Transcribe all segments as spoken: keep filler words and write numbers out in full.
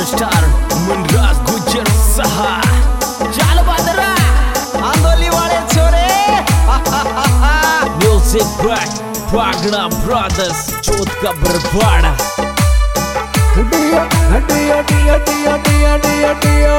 Superstar Munraj गुजर सहा चाल बादरा आंदोली वाले छोरे music by Pagda brothers Chauth का बरबाड़ा डियो डियो डियो डियो डियो डियो डियो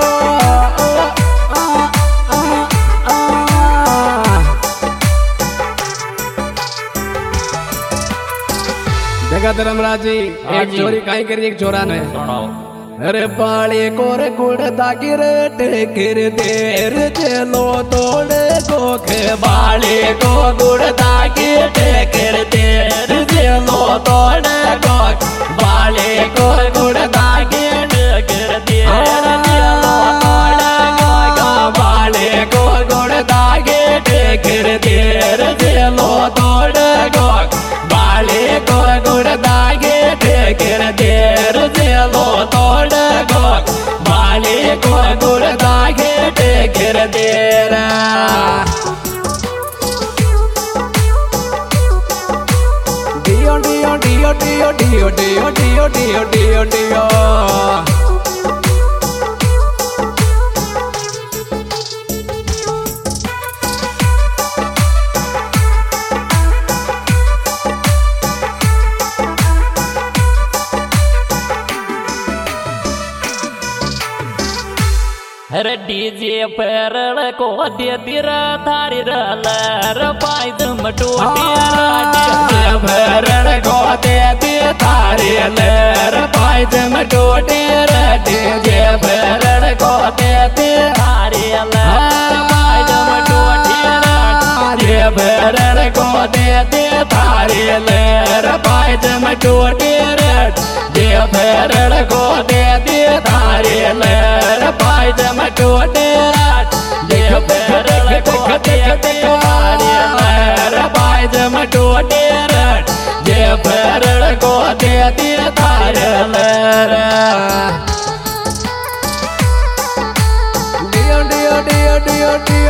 देखा धर्मराज जी एक चोरी काई करी एक चोरा ने अरे बाले कोर गुड़ दागिर टेकर देर चलो तोड़ गोखे बाले को गुड़ दागिर टेकर देर चलो तोड़ गोख बाले को गुड़ दागिर टेकर देर चलो तोड़ गोख बाले को गुड़ दागिर टेकर देर चलो तोड़ गोख बाले को गुड़ दागिर टेकर देर चलो तोड़ गोख बाले को गुड़ दागिर टेकर देर डियो डियो डियो डियो डियो डियो डियो डियो डियो डियो अरे डीजे पर को दे तेरा थारी रलर पाई तुम टूटी डीजे पर को दे दे थारी लर पाई तुम टूटी डीजे पर को दे दे थारी लर पाई तुम टूटी डीजे पर को दे दे थारी लर पाई तुम टूटी डीजे पर को दे दे थारी लर पाई तुम टूटी डीजे पर को दे दे थारी लर पाई तुम टूटी डीजे पर को दे दे थारी लर डियो डियो डियो डियो डियो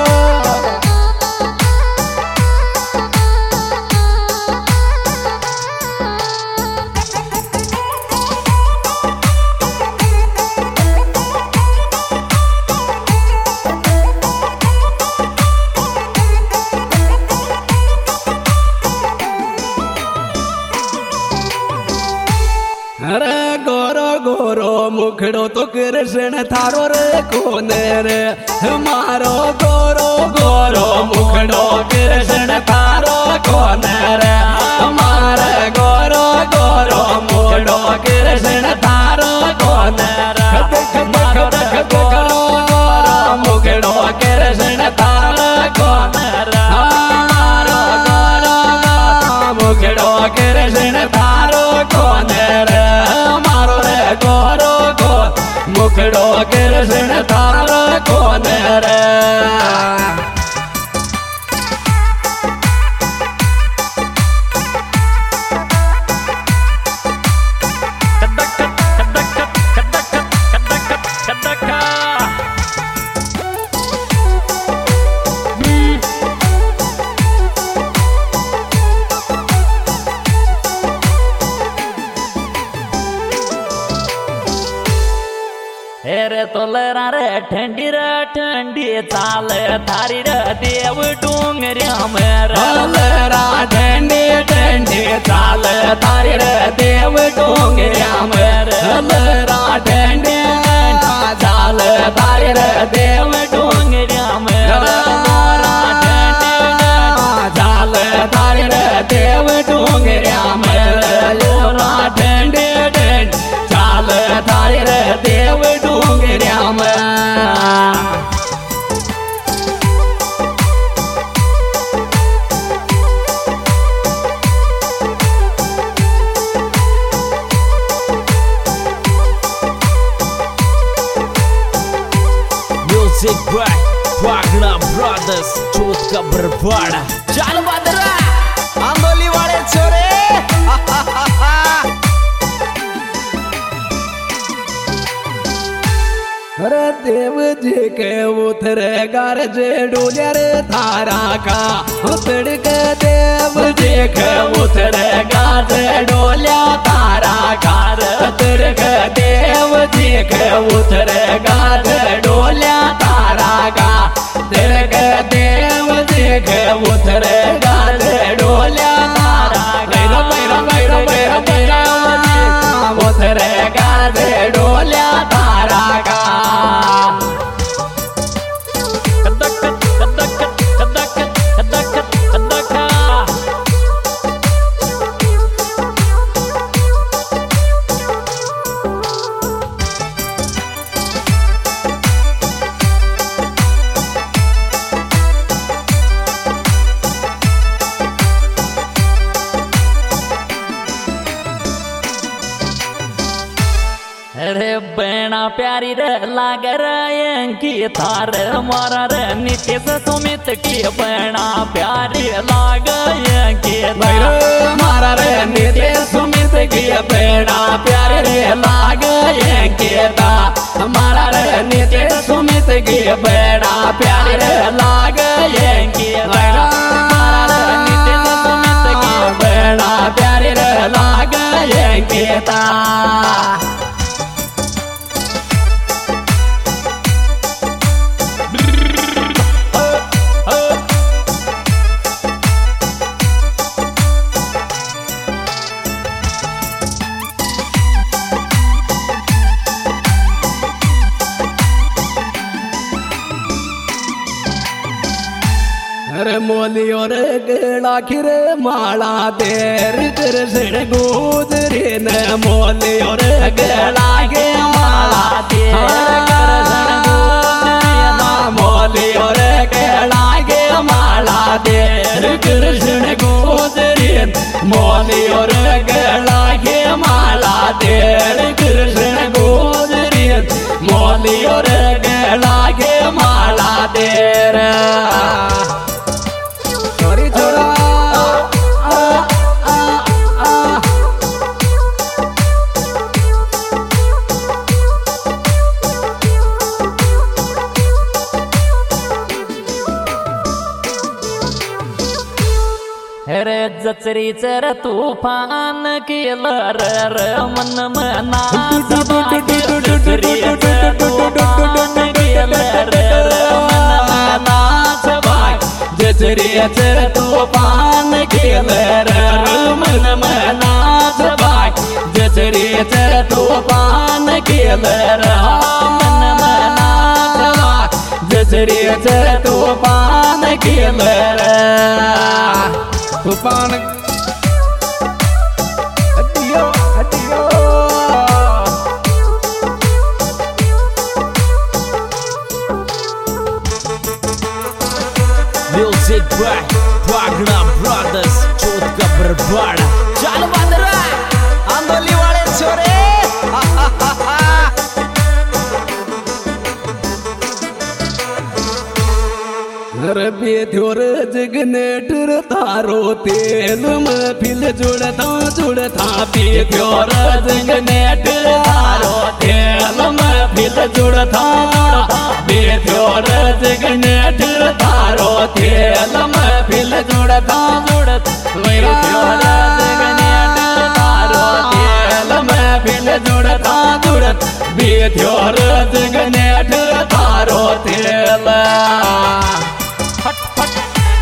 अरे गोरो गोरो मुखड़ो तो कृष्ण थारो रे कोन रे हमारो गोरो गोरो मुखड़ो कृष्ण थारो कोन रे हमारे गोरो गोरो मुखड़ो कृष्ण थारो कोन रे हमारो गोरो गोरो मुखड़ो कृष्ण थारो कोन रे हमारो गोरो मुखड़ो कृष्ण थारो कोन रे गोरो गो मुखड़ो कृष्ण थारो कोन रे रे तोलरा रे ठंडी रे ठंडी चाल थारी रे देव डूंगरिया में रा ठंडी ठंडी चाल थारी रे देव डूंगरिया में रा ठंडी चाल थारी रे देव डूंगरिया में रा ठंडी चाल थारी रे देव डूंगरिया में रा ठंडी चाल थारी रे देव डूंगरिया में music by Pagda brothers Chauth का बरबाड़ा चाल बादरा आंदोली वाले छोरे अरे देव जी के उतरे गारजे डोलिया रे थारा का उतर के देव जी के उतरे गारजे डोलिया थारा का उतर के देव जी देख उतरेगा डोल्या तारा का देख देव देख उतरेगा डोल्या तारा भैरव भैरव भैरव भैरव भैरव उतरेगा डोल्या तारा का अरे बेना प्यारी रे लाग की थार मारा रे नितेश सुमित की बेना प्यारी लाग की मारा रे नितेश सुमित की बेना प्यारी रे लाग की मारा रे नितेश सुमित की बेना प्यारी रे लाग की मारा रे नितेश सुमित की बेना प्यारी रे लाग की अरे मोली और गला खिरे माला देर कृष्ण गोदरी न मोली और गला के माला देर मोली और गला के माला देर कृष्ण गोदरी मोली और गला के माला देर कृष्ण गोदरी मोली और गला के माला देर छोरा आ, आ, आ, आ। अरे जचरी चर तूफान केलं र मन मना जचरी चर तूफान केलं र मन मना जचरी चर तूफान केलं मन मनाच बाग जचरी चर तूफान केलं मन मनाच बाग जचरी चर तूफान केलं तूफान हटियो हटियो Music by Wagner Brothers चोट का बरबाड़ा चल बंदरा आंदोली वाले छोरे बेध्योर जगनेटर तारो तेल में फिल जुड़ता जुड़ता बेध्योर जगनेटर तारो तेल में फिल जुड़ता बेध्योर जगनेटर तारो तेल में फिल जुड़ता जुड़ता बेध्योर जगनेटर तारो तेल में फिल जुड़ता जुड़ता बेध्योर जगनेटर तारो तेल फट फट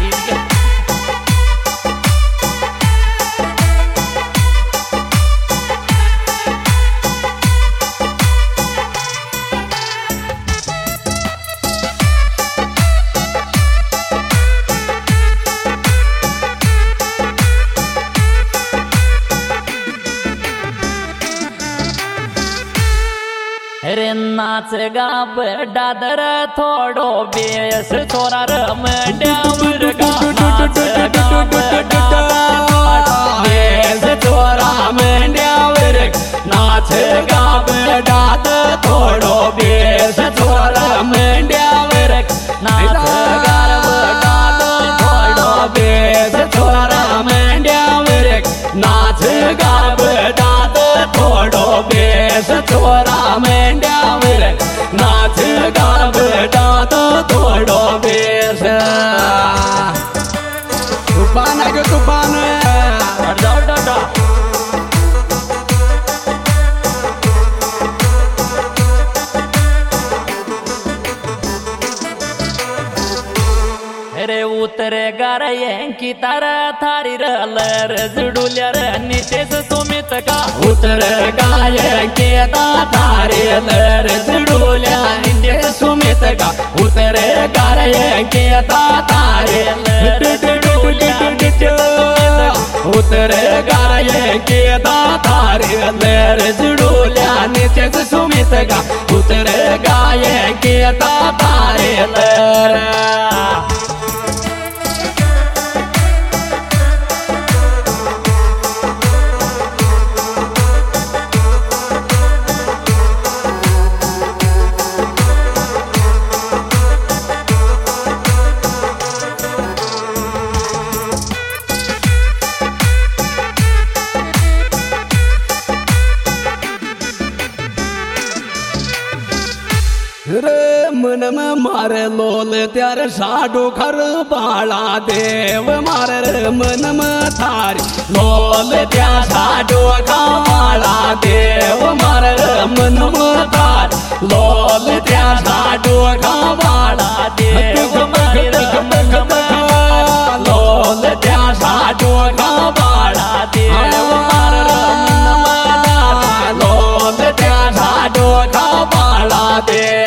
रे नाच गाब दादर थोड़ो बेस छोरा रमड्यावर गा नाच गाब बेस छोरा मंड्यावर नाच गाब दाद थोड़ो बेस छोरा मंड्यावर नाच गाब दाद थोड़ो बेस छोरा मंड्यावर नाच गाब दाद थोड़ो बेस छोरा मंड्यावर नाच गाब दाद थोड़ो बेस तूफान है तूफान जाओ डा की तारा थारी रलर जुडुल्या रे नितेश सुमित का उतर गाय के तारे लर जुडुल्या नितेश सुमित का उतर गाय के तारे उतर गाय के तारे लर जुडुल्या नितेश सुमित का उतर गाय के तारे लर रे मन में मारे लोल त्यार साडू खर बाला देव मारे रे मन में थारी लोल त्या साडू का बाला देव मारे रे मन में थार लोल त्या साडू का बाला देव मारे रे मन में लोल त्या साडू का बाला देव मारे रे मन में लोल त्या साडू का बाला देव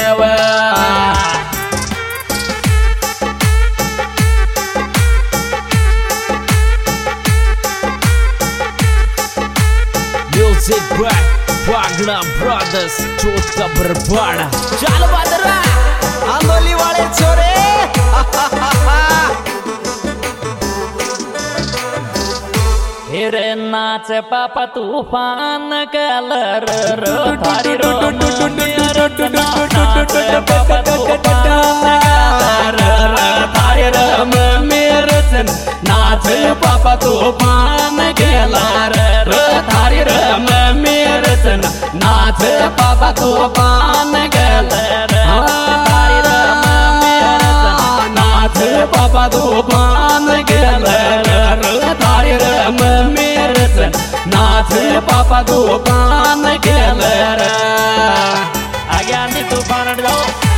Music back, Wagner Brothers, चोट का बरबाड़ा। चल बदरा, आंदोली वाले छोरे। हेरे नाच पापा तूफान कलर रो थारी रो मेरा नाच पापा तूफान कलर थारी रम मेरे सन नाच पापा तूफान कलर रो थारी रम मेरे सन नाच पापा तूफान कलर थारी रम मेरे सन नाच पापा तूफान कलर थारी रम मेरे सन नाच पापा तूफान कलर आगे आने तूफान जाओ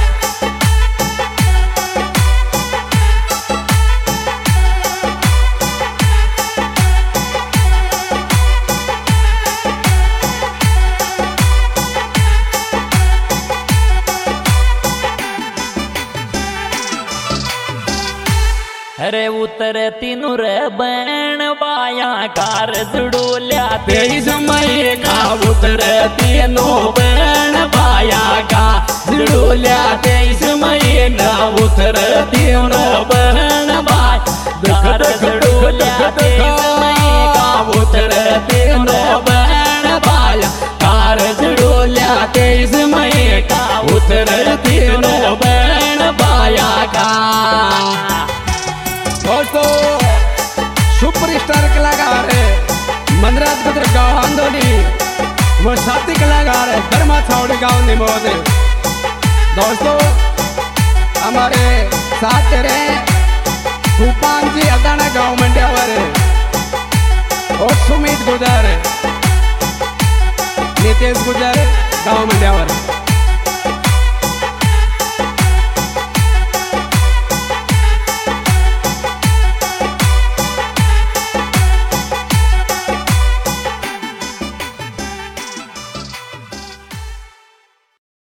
अरे उतर तीनू रे बैण बाया कार जुड़ोल्या तेईस मई का उतर तीनू बैण बाया का जुड़ोल्या तेईस मई ना उतर तीनू बैण बाया कार जुड़ोल्या तेईस मई का उतर तीनू बैण बाया कार जुड़ोल्या तेईस मई का उतर तीनू बैण बाया का दोस्तों सुपरस्टार कलाकार है मनराज पत्र गाँव आंदोली वो साथी कलाकार है धर्मा छावड़ी गाँव निमोद दोस्तों हमारे साथ रहे भूपान जी अदाना गाँव मंड्यावर और सुमित गुजर नितेश गुजर